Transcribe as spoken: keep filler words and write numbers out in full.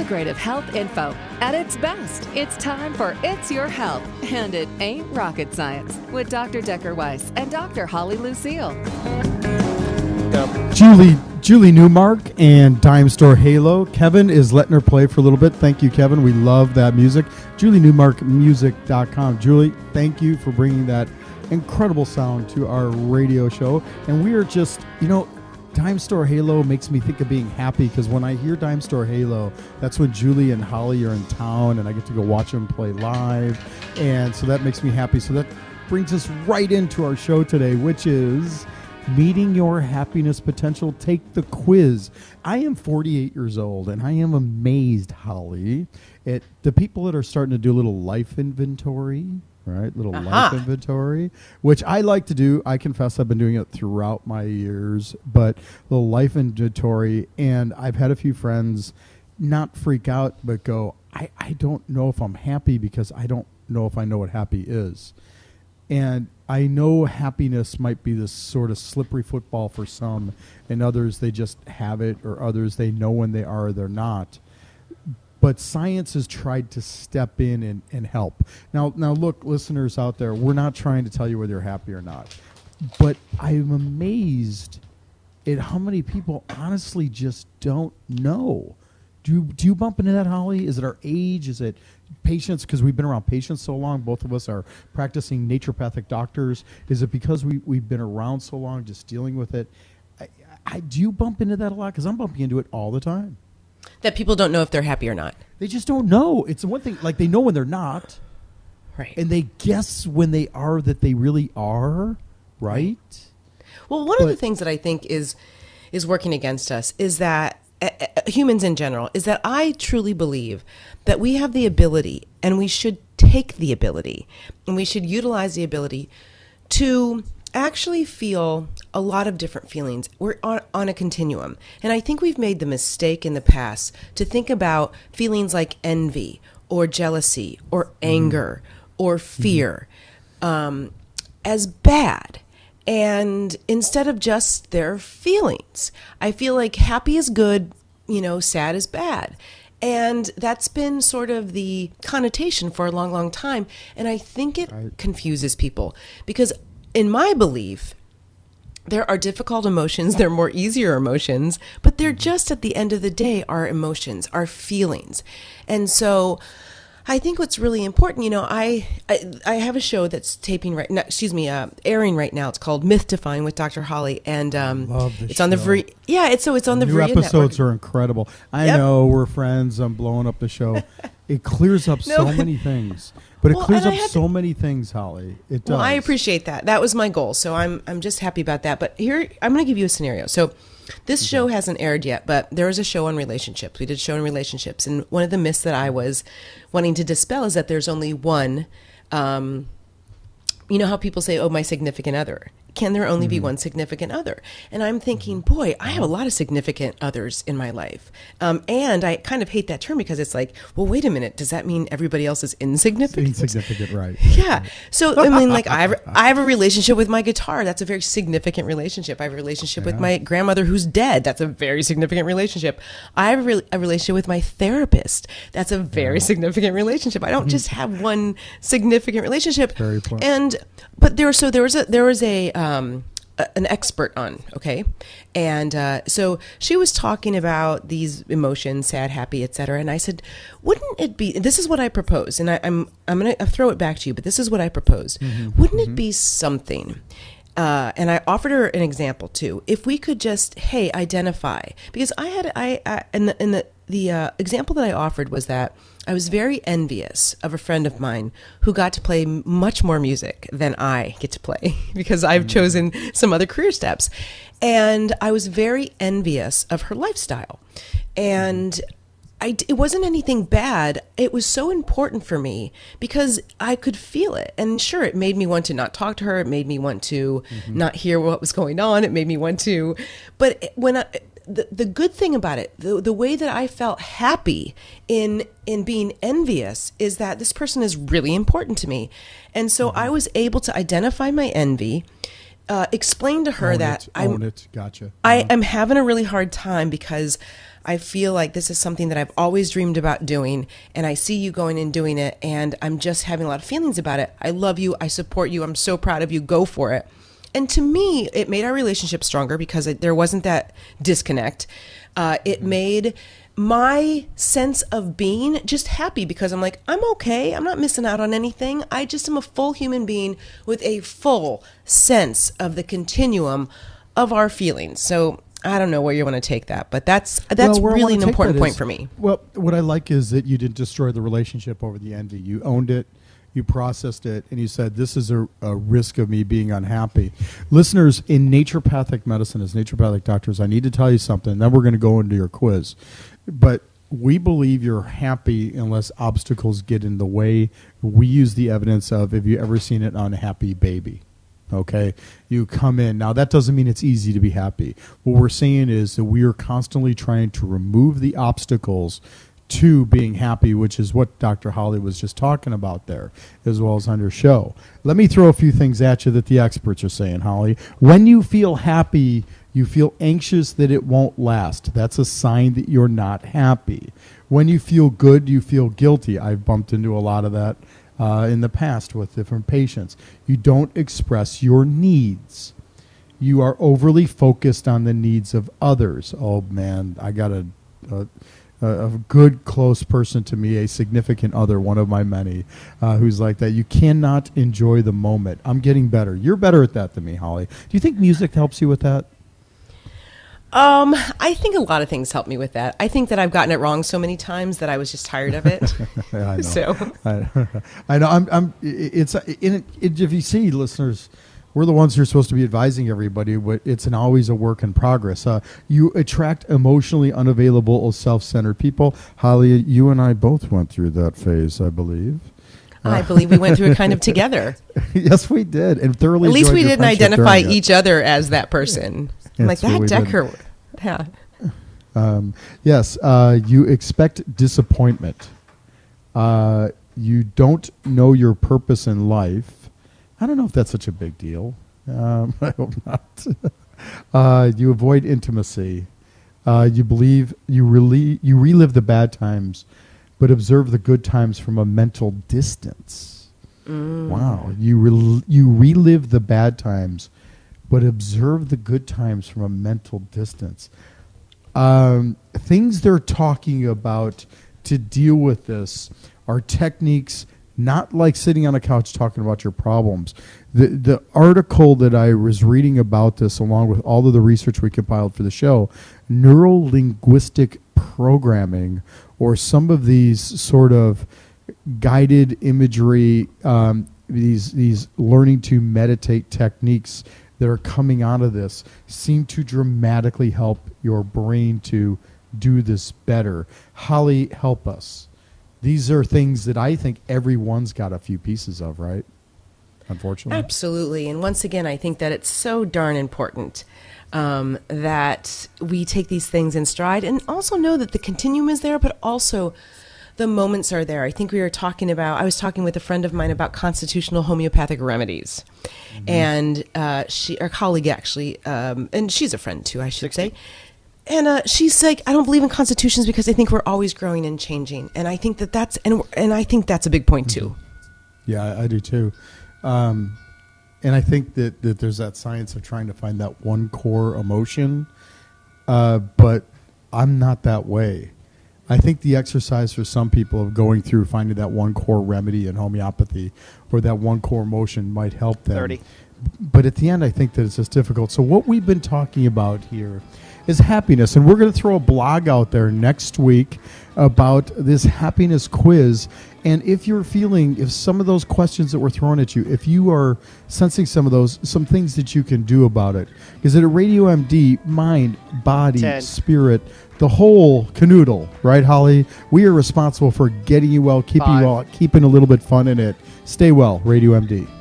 integrative health info. At its best, it's time for It's Your Health, and it ain't rocket science, with Doctor Decker Weiss and Doctor Holly Lucille. Julie Julie Newmark and Dime Store Halo. Kevin is letting her play for a little bit. Thank you, Kevin. We love that music. Julie Newmark Music dot com. Julie, thank you for bringing that incredible sound to our radio show. And we are just, you know, Dime Store Halo makes me think of being happy, because when I hear Dime Store Halo, that's when Julie and Holly are in town and I get to go watch them play live. And so that makes me happy. So that brings us right into our show today, which is Meeting Your Happiness Potential. Take the quiz. I am forty-eight years old, and I am amazed, Holly, at the people that are starting to do a little life inventory, right? Little uh-huh. life inventory, which I like to do. I confess I've been doing it throughout my years, but little life inventory. And I've had a few friends not freak out, but go, I, I don't know if I'm happy because I don't know if I know what happy is. And I know happiness might be this sort of slippery football for some, and others they just have it, or others they know when they are or they're not. But science has tried to step in and, and help. Now, now, look, listeners out there, we're not trying to tell you whether you're happy or not. But I'm amazed at how many people honestly just don't know. Do you, do you bump into that, Holly? Is it our age? Is it patients? Because we've been around patients so long. Both of us are practicing naturopathic doctors. Is it because we, we've been around so long just dealing with it? I, I, do you bump into that a lot? Because I'm bumping into it all the time. That people don't know if they're happy or not. They just don't know. It's one thing, like they know when they're not. Right. And they guess when they are that they really are, right? Well, one but, of the things that I think is is working against us is that uh, humans in general, is that I truly believe that we have the ability, and we should take the ability, and we should utilize the ability to actually feel a lot of different feelings. We're on, on a continuum. And I think we've made the mistake in the past to think about feelings like envy or jealousy or anger mm-hmm. or fear mm-hmm. um, as bad. And instead of just their feelings, I feel like happy is good, you know, sad is bad. And that's been sort of the connotation for a long, long time. And I think it right. confuses people, because in my belief, there are difficult emotions, there are more easier emotions, but they're just at the end of the day our emotions, our feelings. And so I think what's really important, you know, I I, I have a show that's taping right now, excuse me, uh, airing right now. It's called Myth Defying with Doctor Holly, and um, Love the it's show. on the Vre- yeah, it's so it's on the, the Vrea new episodes network. are incredible. I yep. know we're friends. I'm blowing up the show. It clears up no. so many things, but it well, clears up so to, many things, Holly. It does. Well, I appreciate that. That was my goal, so I'm I'm just happy about that. But here, I'm going to give you a scenario. So. This show hasn't aired yet, but there is a show on relationships. We did a show on relationships, and one of the myths that I was wanting to dispel is that there's only one. Um, you know how people say, "Oh, my significant other." Can there only mm-hmm. be one significant other? And I'm thinking, boy, I have a lot of significant others in my life. Um, and I kind of hate that term, because it's like, well, wait a minute. Does that mean everybody else is insignificant? Insignificant, right. Yeah. So, I mean, like, I have, I have a relationship with my guitar. That's a very significant relationship. I have a relationship yeah. with my grandmother who's dead. That's a very significant relationship. I have a, re- a relationship with my therapist. That's a very yeah. significant relationship. I don't mm-hmm. just have one significant relationship. Very important. And, but there, so there was a, there was a, Um, an expert on, okay? And uh, so she was talking about these emotions, sad, happy, et cetera. And I said, wouldn't it be, this is what I propose, and I, I'm I'm going to throw it back to you, but this is what I proposed. Mm-hmm. Wouldn't mm-hmm. it be something, uh, and I offered her an example too, if we could just, hey, identify, because I had, I, I and the, and the, the uh, example that I offered was that I was very envious of a friend of mine who got to play much more music than I get to play, because I've mm-hmm. chosen some other career steps. And I was very envious of her lifestyle. And I, it wasn't anything bad. It was so important for me because I could feel it. And sure, it made me want to not talk to her. It made me want to mm-hmm. not hear what was going on. It made me want to, but when I, The, the good thing about it, the, the way that I felt happy in in being envious, is that this person is really important to me. And so mm-hmm. I was able to identify my envy, uh, explain to her own that it, I'm, own it. Gotcha. I mm-hmm. am having a really hard time because I feel like this is something that I've always dreamed about doing, and I see you going and doing it, and I'm just having a lot of feelings about it. I love you. I support you. I'm so proud of you. Go for it. And to me, it made our relationship stronger because it, there wasn't that disconnect. Uh, it made my sense of being just happy because I'm like, I'm okay. I'm not missing out on anything. I just am a full human being with a full sense of the continuum of our feelings. So I don't know where you want to take that, but that's that's well, really an important point is, for me. Well, what I like is that you didn't destroy the relationship over the envy. You owned it, you processed it, and you said, this is a, a risk of me being unhappy. Listeners, in naturopathic medicine, as naturopathic doctors, I need to tell you something, then we're going to go into your quiz. But we believe you're happy unless obstacles get in the way. We use the evidence of, have you ever seen an unhappy baby? Okay, you come in. Now, that doesn't mean it's easy to be happy. What we're saying is that we are constantly trying to remove the obstacles to being happy, which is what Doctor Holly was just talking about there, as well as on your show. Let me throw a few things at you that the experts are saying, Holly. When you feel happy, you feel anxious that it won't last. That's a sign that you're not happy. When you feel good, you feel guilty. I've bumped into a lot of that uh, in the past with different patients. You don't express your needs. You are overly focused on the needs of others. Oh, man, I got a, a, a good, close person to me, a significant other, one of my many, uh, who's like that. You cannot enjoy the moment. I'm getting better. You're better at that than me, Holly. Do you think music helps you with that? Um, I think a lot of things help me with that. I think that I've gotten it wrong so many times that I was just tired of it. Yeah, I know. So I, I know. I'm. I'm. It's. In it, it, if you see, listeners, we're the ones who are supposed to be advising everybody, but it's an always a work in progress. Uh, you attract emotionally unavailable or self-centered people. Holly, you and I both went through that phase, I believe. I believe we went through it kind of together. Yes, we did, and thoroughly. At least we your didn't identify each it. other as that person. I'm like, that Decker. Yeah. Um, yes, uh, you expect disappointment. Uh, you don't know your purpose in life. I don't know if that's such a big deal. Um, I hope not. uh, you avoid intimacy. Uh, you believe you really you relive the bad times, but observe the good times from a mental distance. Mm. Wow, you re- you relive the bad times, but observe the good times from a mental distance. Um, things they're talking about to deal with this are techniques, not like sitting on a couch talking about your problems. The the article that I was reading about this, along with all of the research we compiled for the show, neuro-linguistic programming, or some of these sort of guided imagery, um, these these learning to meditate techniques that are coming out of this seem to dramatically help your brain to do this better. Holly, help us. These are things that I think everyone's got a few pieces of, right? Unfortunately. Absolutely. And once again, I think that it's so darn important um, that we take these things in stride and also know that the continuum is there, but also the moments are there. I think we were talking about, I was talking with a friend of mine about constitutional homeopathic remedies. Mm-hmm. And uh, she, our colleague actually, um, and she's a friend too, I should say. And uh, she's like, I don't believe in constitutions because I think we're always growing and changing. And I think that that's, and, and I think that's a big point too. Yeah, I, I do too. Um, and I think that, that there's that science of trying to find that one core emotion. Uh, but I'm not that way. I think the exercise for some people of going through finding that one core remedy in homeopathy or that one core emotion might help them. thirty But at the end, I think that it's just difficult. So what we've been talking about here is happiness. And we're going to throw a blog out there next week about this happiness quiz. And if you're feeling, if some of those questions that were thrown at you, if you are sensing some of those, some things that you can do about it. Because at Radio M D, mind, body, ten spirit, the whole canoodle, right, Holly? We are responsible for getting you well, keeping Five. you well, keeping a little bit fun in it. Stay well, Radio M D.